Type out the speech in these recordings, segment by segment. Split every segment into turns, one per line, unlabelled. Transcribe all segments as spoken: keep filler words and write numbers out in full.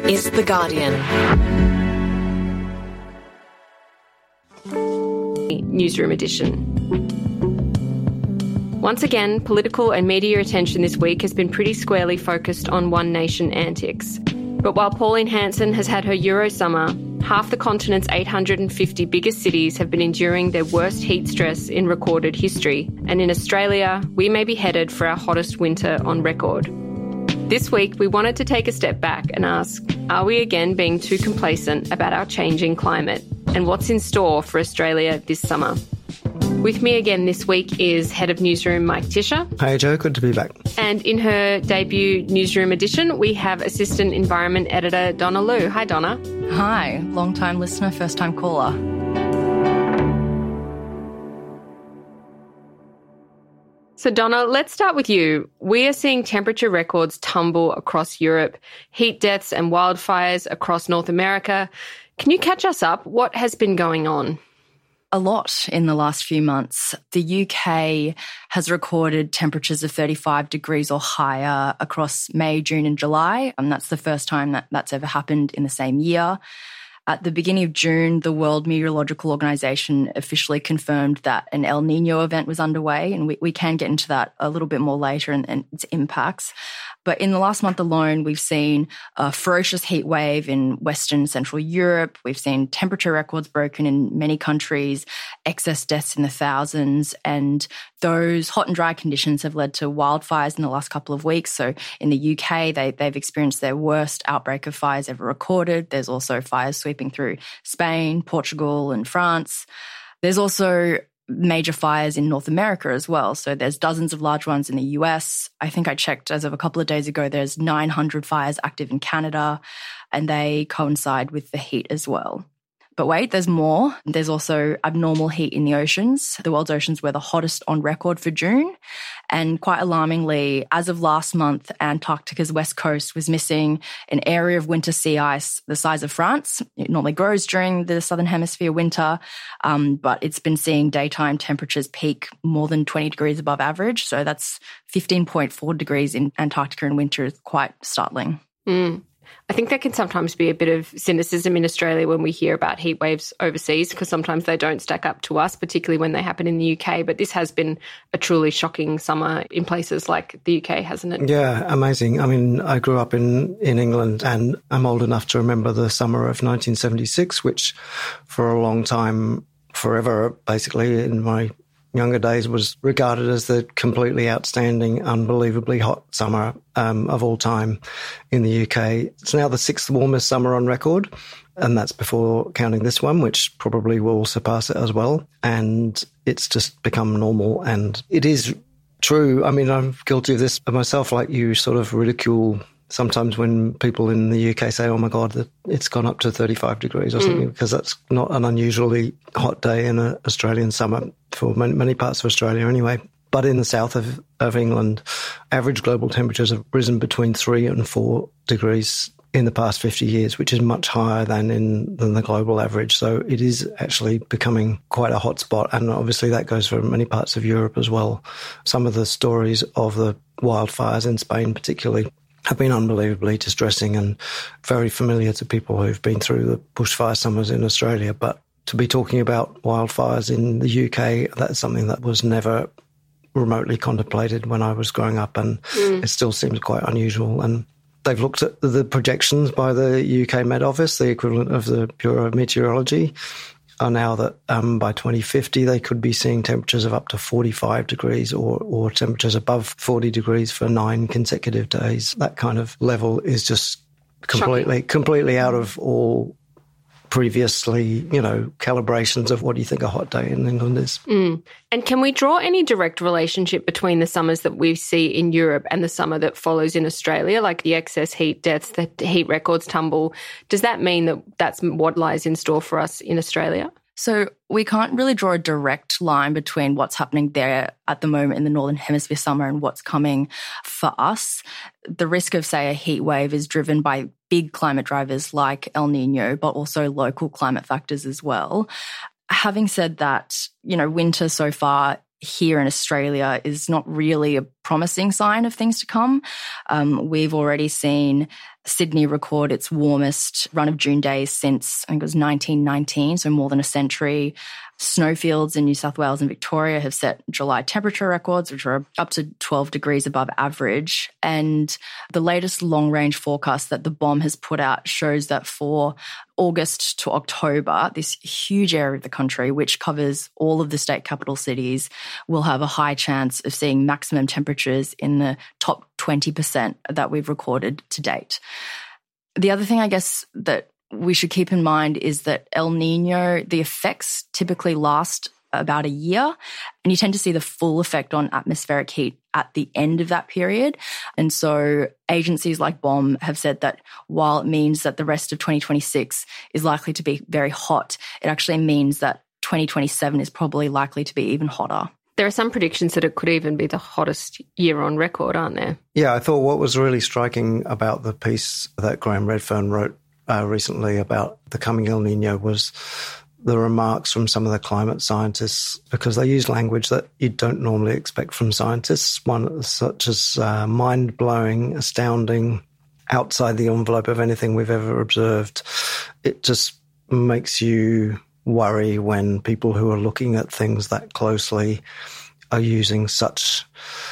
is The Guardian.
Newsroom edition. Once again, political and media attention this week has been pretty squarely focused on One Nation antics. But while Pauline Hanson has had her Euro summer, half the continent's eight hundred fifty biggest cities have been enduring their worst heat stress in recorded history. And in Australia, we may be headed for our hottest winter on record. This week, we wanted to take a step back and ask, are we again being too complacent about our changing climate? And what's in store for Australia this summer? With me again this week is Head of Newsroom Mike Tisher.
Hey Jo, good to be back.
And in her debut Newsroom edition, we have Assistant Environment Editor Donna Liu. Hi, Donna.
Hi, long-time listener, first-time caller.
So Donna, let's start with you. We are seeing temperature records tumble across Europe, heat deaths and wildfires across North America. Can you catch us up? What has been going on?
A lot in the last few months. The U K has recorded temperatures of thirty-five degrees or higher across May, June and July, and that's the first time that that's ever happened in the same year. At the beginning of June, the World Meteorological Organization officially confirmed that an El Niño event was underway, and we, we can get into that a little bit more later and, and its impacts. But in the last month alone, we've seen a ferocious heat wave in Western Central Europe. We've seen temperature records broken in many countries, excess deaths in the thousands, and those hot and dry conditions have led to wildfires in the last couple of weeks. So in the U K, they, they've experienced their worst outbreak of fires ever recorded. There's also fires sweeping through Spain, Portugal, and France. There's also major fires in North America as well. So there's dozens of large ones in the U S. I think I checked as of a couple of days ago, there's nine hundred fires active in Canada, and they coincide with the heat as well. But wait, there's more. There's also abnormal heat in the oceans. The world's oceans were the hottest on record for June. And quite alarmingly, as of last month, Antarctica's west coast was missing an area of winter sea ice the size of France. It normally grows during the southern hemisphere winter, um, but it's been seeing daytime temperatures peak more than twenty degrees above average. So that's fifteen point four degrees in Antarctica in winter is quite startling.
Mm. I think there can sometimes be a bit of cynicism in Australia when we hear about heat waves overseas, because sometimes they don't stack up to us, particularly when they happen in the U K. But this has been a truly shocking summer in places like the U K, hasn't it?
Yeah, amazing. I mean, I grew up in, in England, and I'm old enough to remember the summer of nineteen seventy-six, which for a long time, forever, basically, in my younger days, was regarded as the completely outstanding, unbelievably hot summer um, of all time in the U K. It's now the sixth warmest summer on record, and that's before counting this one, which probably will surpass it as well. And it's just become normal, and it is true. I mean, I'm guilty of this myself, like you sort of ridicule sometimes when people in the U K say, oh my God, that it's gone up to thirty-five degrees or mm. something, because that's not an unusually hot day in an Australian summer for many, many parts of Australia anyway. But in the south of, of England, average global temperatures have risen between three and four degrees in the past fifty years, which is much higher than in than the global average. So it is actually becoming quite a hot spot. And obviously that goes for many parts of Europe as well. Some of the stories of the wildfires in Spain particularly have been unbelievably distressing and very familiar to people who've been through the bushfire summers in Australia. But to be talking about wildfires in the U K, that's something that was never remotely contemplated when I was growing up, and mm. it still seems quite unusual. And they've looked at the projections by the U K Met Office, the equivalent of the Bureau of Meteorology, are now that um, by twenty fifty they could be seeing temperatures of up to forty-five degrees or, or temperatures above forty degrees for nine consecutive days. That kind of level is just completely, Shocking. completely out of all previously, you know, calibrations of what do you think a hot day in England is.
Mm. And can we draw any direct relationship between the summers that we see in Europe and the summer that follows in Australia, like the excess heat deaths, the heat records tumble? Does that mean that that's what lies in store for us in Australia?
So we can't really draw a direct line between what's happening there at the moment in the Northern Hemisphere summer and what's coming for us. The risk of, say, a heat wave is driven by big climate drivers like El Niño, but also local climate factors as well. Having said that, you know, winter so far here in Australia is not really a promising sign of things to come. Um, we've already seen Sydney record its warmest run of June days since, I think it was nineteen nineteen, so more than a century. Snowfields in New South Wales and Victoria have set July temperature records, which are up to twelve degrees above average. And the latest long-range forecast that the B O M has put out shows that for August to October, this huge area of the country, which covers all of the state capital cities, will have a high chance of seeing maximum temperatures in the top twenty percent that we've recorded to date. The other thing, I guess, that we should keep in mind is that El Nino, the effects typically last about a year, and you tend to see the full effect on atmospheric heat at the end of that period. And so agencies like B O M have said that while it means that the rest of twenty twenty-six is likely to be very hot, it actually means that twenty twenty-seven is probably likely to be even hotter.
There are some predictions that it could even be the hottest year on record, aren't there?
Yeah, I thought what was really striking about the piece that Graham Redfern wrote uh, recently about the coming El Nino was the remarks from some of the climate scientists, because they use language that you don't normally expect from scientists, one such as uh, mind-blowing, astounding, outside the envelope of anything we've ever observed. It just makes you worry when people who are looking at things that closely are using such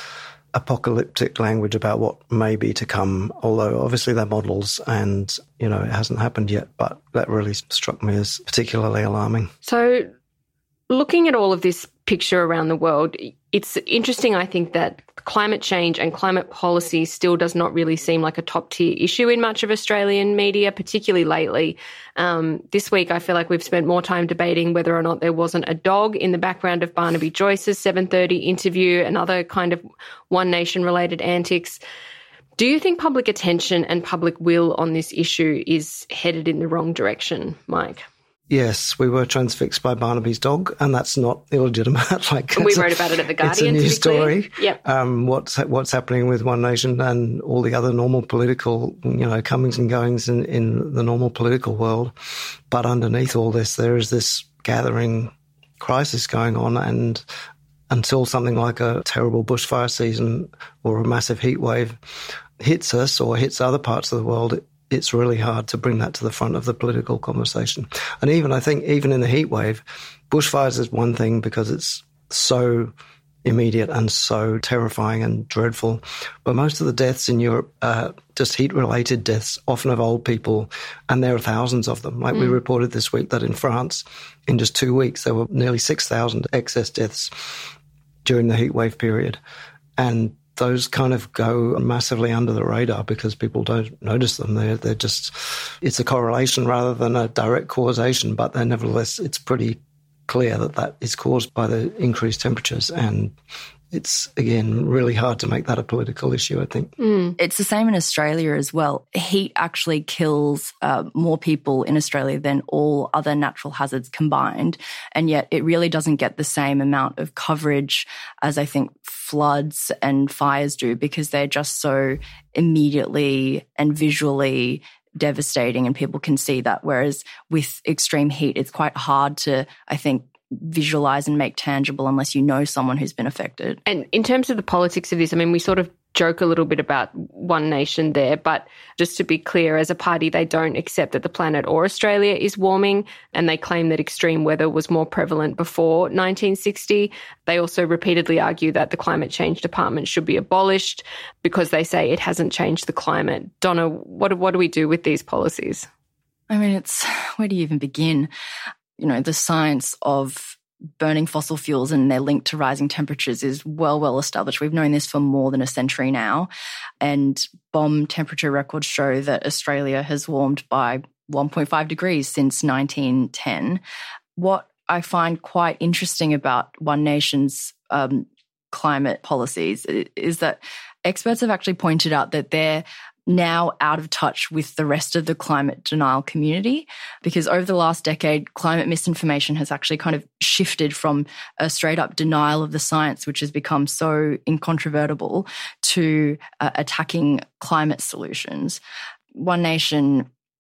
apocalyptic language about what may be to come, although obviously they're models and, you know, it hasn't happened yet, but that really struck me as particularly alarming.
So looking at all of this picture around the world, it's interesting, I think, that climate change and climate policy still does not really seem like a top-tier issue in much of Australian media, particularly lately. Um, this week, I feel like we've spent more time debating whether or not there wasn't a dog in the background of Barnaby Joyce's seven thirty interview and other kind of One Nation-related antics. Do you think public attention and public will on this issue is headed in the wrong direction, Mike?
Yes, we were transfixed by Barnaby's dog, and that's not illegitimate. Like
we wrote about it at The Guardian.
It's a news story.
Yep.
Um, what's what's happening with One Nation and all the other normal political, you know, comings and goings in, in the normal political world. But underneath all this, there is this gathering crisis going on, and until something like a terrible bushfire season or a massive heat wave hits us or hits other parts of the world, it, it's really hard to bring that to the front of the political conversation. And even, I think, even in the heat wave, bushfires is one thing because it's so immediate and so terrifying and dreadful. But most of the deaths in Europe are just heat-related deaths, often of old people, and there are thousands of them. Like mm. we reported this week that in France, in just two weeks, there were nearly six thousand excess deaths during the heat wave period. And those kind of go massively under the radar because people don't notice them. They're, they're just, it's a correlation rather than a direct causation, but they're nevertheless, it's pretty clear that that is caused by the increased temperatures. And it's, again, really hard to make that a political issue, I think.
Mm. It's the same in Australia as well. Heat actually kills uh, more people in Australia than all other natural hazards combined, and yet it really doesn't get the same amount of coverage as I think floods and fires do because they're just so immediately and visually devastating and people can see that, whereas with extreme heat, it's quite hard to, I think, visualize and make tangible unless you know someone who's been affected.
And in terms of the politics of this, I mean, we sort of joke a little bit about One Nation there, but just to be clear, as a party, they don't accept that the planet or Australia is warming, and they claim that extreme weather was more prevalent before nineteen sixty. They also repeatedly argue that the Climate Change Department should be abolished because they say it hasn't changed the climate. Donna, what, what do we do with these policies?
I mean, it's, where do you even begin? You know, the science of burning fossil fuels and their link to rising temperatures is well, well established. We've known this for more than a century now. And B O M temperature records show that Australia has warmed by one point five degrees since nineteen ten. What I find quite interesting about One Nation's um, climate policies is that experts have actually pointed out that they're now out of touch with the rest of the climate denial community, because over the last decade, climate misinformation has actually kind of shifted from a straight-up denial of the science, which has become so incontrovertible, to uh, attacking climate solutions. One Nation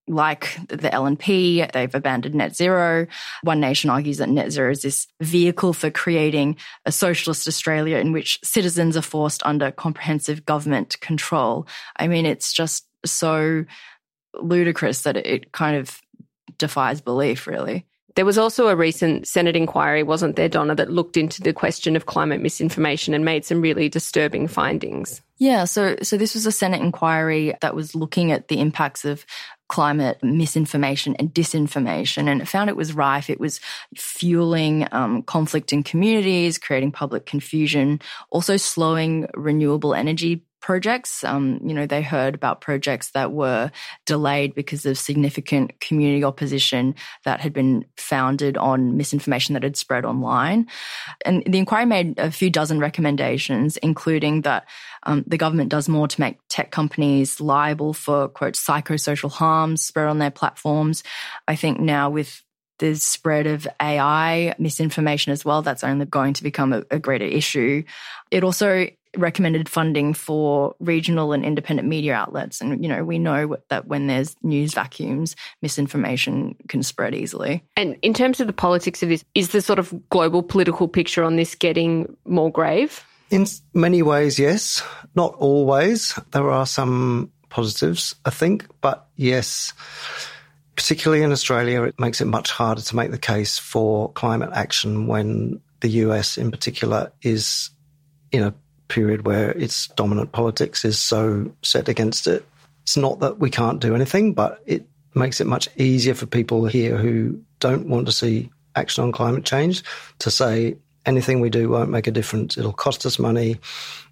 like the L N P, they've abandoned net zero. One Nation argues that net zero is this vehicle for creating a socialist Australia in which citizens are forced under comprehensive government control. I mean, it's just so ludicrous that it kind of defies belief, really.
There was also a recent Senate inquiry, wasn't there, Donna, that looked into the question of climate misinformation and made some really disturbing findings.
Yeah, so so this was a Senate inquiry that was looking at the impacts of climate misinformation and disinformation, and it found it was rife. It was fueling um, conflict in communities, creating public confusion, also slowing renewable energy projects. Um, you know, they heard about projects that were delayed because of significant community opposition that had been founded on misinformation that had spread online. And the inquiry made a few dozen recommendations, including that um, the government does more to make tech companies liable for, quote, psychosocial harms spread on their platforms. I think now with the spread of A I misinformation as well, that's only going to become a, a greater issue. It also recommended funding for regional and independent media outlets. And, you know, we know that when there's news vacuums, misinformation can spread easily.
And in terms of the politics of this, is the sort of global political picture on this getting more grave?
In many ways, yes. Not always. There are some positives, I think. But yes, particularly in Australia, it makes it much harder to make the case for climate action when the U S in particular is in a period where its dominant politics is so set against it. It's not that we can't do anything, but it makes it much easier for people here who don't want to see action on climate change to say anything we do won't make a difference. It'll cost us money.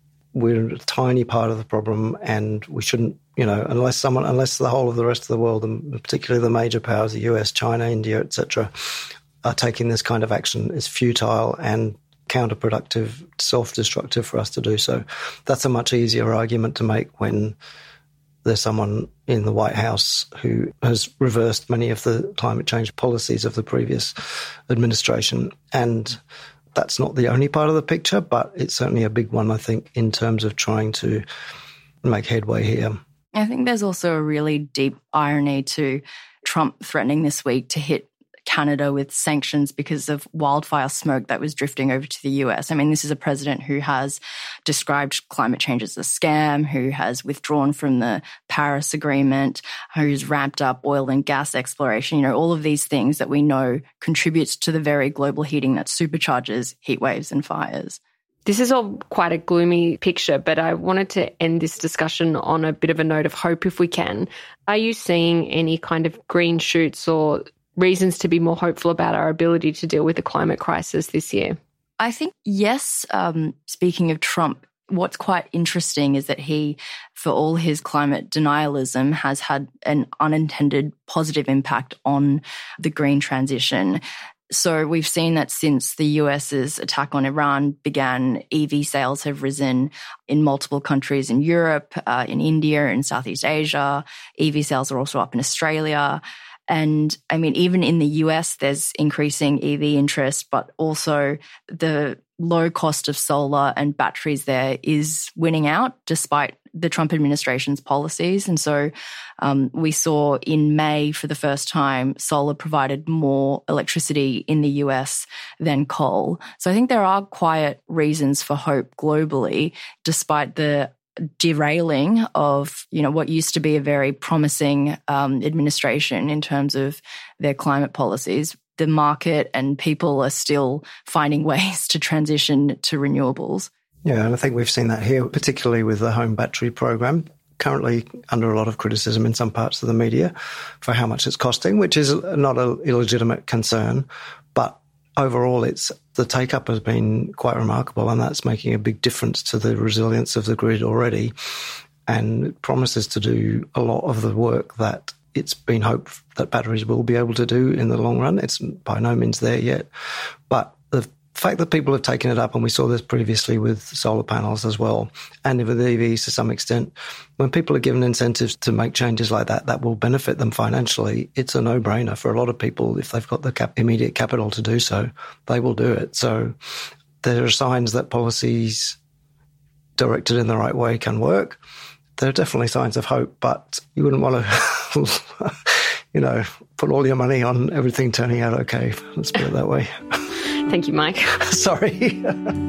We're a tiny part of the problem, and we shouldn't, you know, unless someone, unless the whole of the rest of the world, and particularly the major powers, the U S, China, India, et cetera, are taking this kind of action, is futile and counterproductive, self-destructive for us to do so. That's a much easier argument to make when there's someone in the White House who has reversed many of the climate change policies of the previous administration. And that's not the only part of the picture, but it's certainly a big one, I think, in terms of trying to make headway here.
I think there's also a really deep irony to Trump threatening this week to hit Canada with sanctions because of wildfire smoke that was drifting over to the U S. I mean, this is a president who has described climate change as a scam, who has withdrawn from the Paris Agreement, who's ramped up oil and gas exploration, you know, all of these things that we know contributes to the very global heating that supercharges heat waves and fires.
This is all quite a gloomy picture, but I wanted to end this discussion on a bit of a note of hope if we can. Are you seeing any kind of green shoots or reasons to be more hopeful about our ability to deal with the climate crisis this year?
I think, yes. Um, speaking of Trump, what's quite interesting is that he, for all his climate denialism, has had an unintended positive impact on the green transition. So we've seen that since the US's attack on Iran began, E V sales have risen in multiple countries in Europe, uh, in India, in Southeast Asia. E V sales are also up in Australia. And I mean, even in the U S, there's increasing E V interest, but also the low cost of solar and batteries there is winning out despite the Trump administration's policies. And so um, we saw in May for the first time, solar provided more electricity in the U S than coal. So I think there are quiet reasons for hope globally, despite the derailing of, you know, what used to be a very promising um, administration in terms of their climate policies. The market and people are still finding ways to transition to renewables.
Yeah, and I think we've seen that here, particularly with the home battery program, currently under a lot of criticism in some parts of the media for how much it's costing, which is not an illegitimate concern, but overall, it's the take-up has been quite remarkable, and that's making a big difference to the resilience of the grid already, and it promises to do a lot of the work that it's been hoped that batteries will be able to do in the long run. It's by no means there yet, but the fact that people have taken it up, and we saw this previously with solar panels as well, and with E Vs to some extent, when people are given incentives to make changes like that, that will benefit them financially. It's a no-brainer for a lot of people. If they've got the cap- immediate capital to do so, they will do it. So there are signs that policies directed in the right way can work. There are definitely signs of hope, but you wouldn't want to you know, put all your money on everything turning out okay. Let's put it that way.
Thank you, Mike.
Sorry.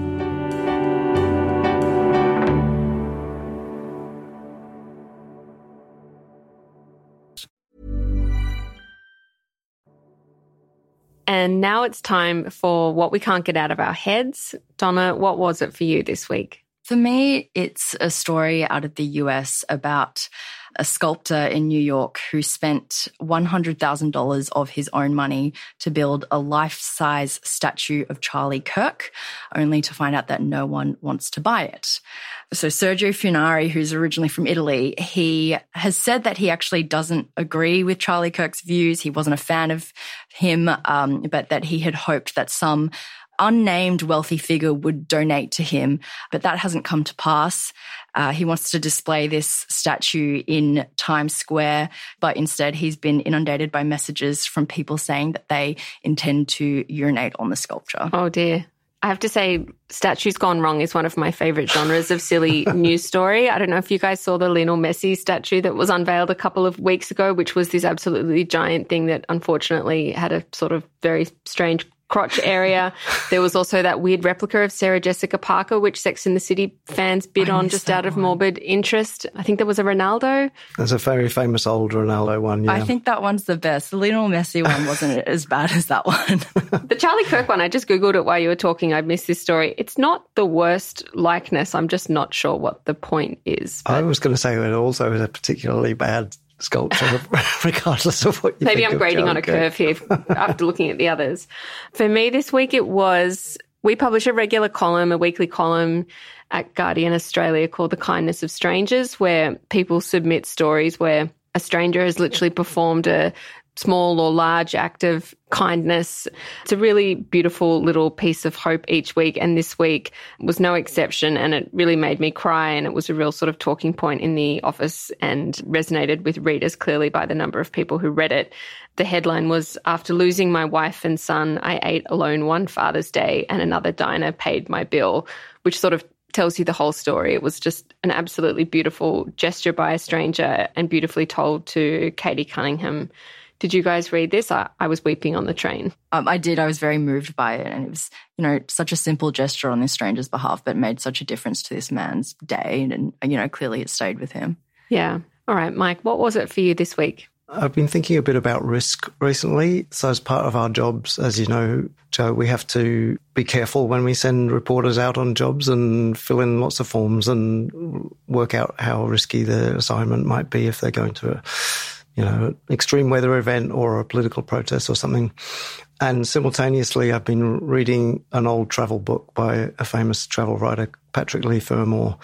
And now it's time for what we can't get out of our heads. Donna, what was it for you this week?
For me, it's a story out of the U S about a sculptor in New York who spent one hundred thousand dollars of his own money to build a life-size statue of Charlie Kirk, only to find out that no one wants to buy it. So Sergio Funari, who's originally from Italy, he has said that he actually doesn't agree with Charlie Kirk's views. He wasn't a fan of him, um, but that he had hoped that some unnamed wealthy figure would donate to him, but that hasn't come to pass. Uh, he wants to display this statue in Times Square, but instead he's been inundated by messages from people saying that they intend to urinate on the sculpture.
Oh dear. I have to say, statues gone wrong is one of my favourite genres of silly news story. I don't know if you guys saw the Lionel Messi statue that was unveiled a couple of weeks ago, which was this absolutely giant thing that unfortunately had a sort of very strange crotch area. There was also that weird replica of Sarah Jessica Parker, which Sex and the City fans bid on just out of one. morbid interest. I think there was a Ronaldo.
There's a very famous old Ronaldo one, yeah.
I think that one's the best. The Lionel Messi one wasn't as bad as that one.
The Charlie Kirk one, I just Googled it while you were talking. I missed this story. It's not the worst likeness. I'm just not sure what the point is.
But I was going to say it also is a particularly bad sculpture, regardless of what you
Maybe
think
I'm grading on a curve here after looking at the others. For me this week it was, we publish a regular column, a weekly column at Guardian Australia called The Kindness of Strangers, where people submit stories where a stranger has literally performed a small or large act of kindness. It's a really beautiful little piece of hope each week, and this week was no exception, and it really made me cry, and it was a real sort of talking point in the office and resonated with readers clearly by the number of people who read it. The headline was, "After losing my wife and son, I ate alone one Father's Day and another diner paid my bill," which sort of tells you the whole story. It was just an absolutely beautiful gesture by a stranger and beautifully told to Katie Cunningham. Did you guys read this? I, I was weeping on the train.
Um, I did. I was very moved by it. And it was, you know, such a simple gesture on this stranger's behalf, but made such a difference to this man's day. And, you know, clearly it stayed with him.
Yeah. All right, Mike, what was it for you this week?
I've been thinking a bit about risk recently. So as part of our jobs, as you know, Joe, we have to be careful when we send reporters out on jobs and fill in lots of forms and work out how risky the assignment might be if they're going to a you know, extreme weather event or a political protest or something. And simultaneously, I've been reading an old travel book by a famous travel writer, Patrick Leigh Fermor,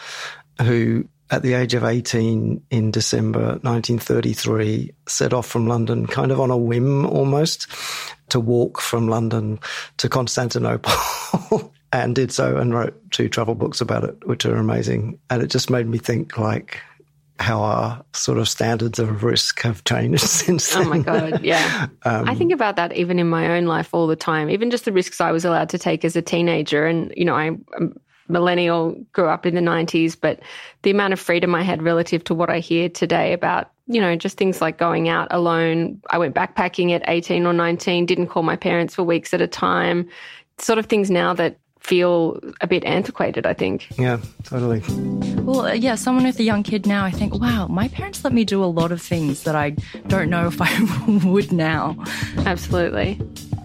who at the age of eighteen in December nineteen thirty-three set off from London kind of on a whim almost to walk from London to Constantinople and did so and wrote two travel books about it, which are amazing. And it just made me think like, how our sort of standards of risk have changed since then.
Oh, my God, yeah. um, I think about that even in my own life all the time, even just the risks I was allowed to take as a teenager. And, you know, I'm a millennial, grew up in the nineties, but the amount of freedom I had relative to what I hear today about, you know, just things like going out alone. I went backpacking at eighteen or nineteen, didn't call my parents for weeks at a time, sort of things now that feel a bit antiquated, I think.
Yeah, totally.
Well, yeah, someone with a young kid now, I think, wow, my parents let me do a lot of things that I don't know if I would now.
Absolutely.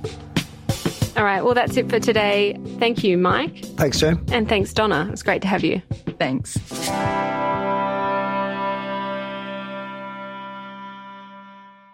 All right, well, that's it for today. Thank you, Mike.
Thanks, Joe.
And thanks, Donna. It's great to have you.
Thanks.